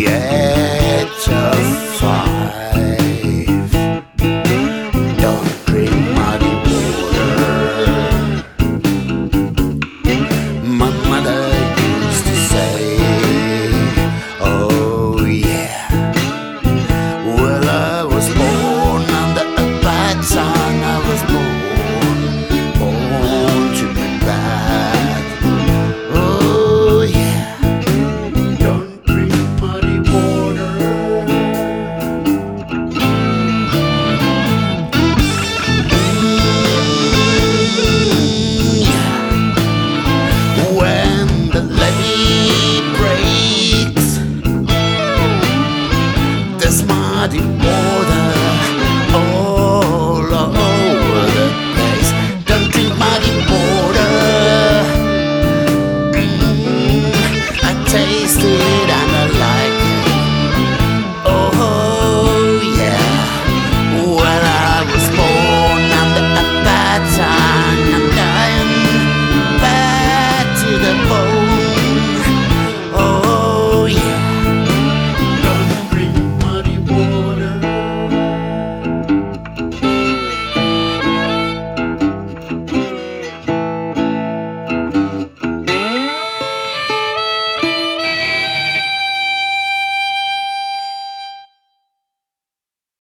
age of 5. Don't drink muddy water. My mother used to say, oh yeah. Well, I was born under a bad sign. I was born to be bad. Oh yeah. Don't drink muddy water. When the levee breaks, there's muddy water.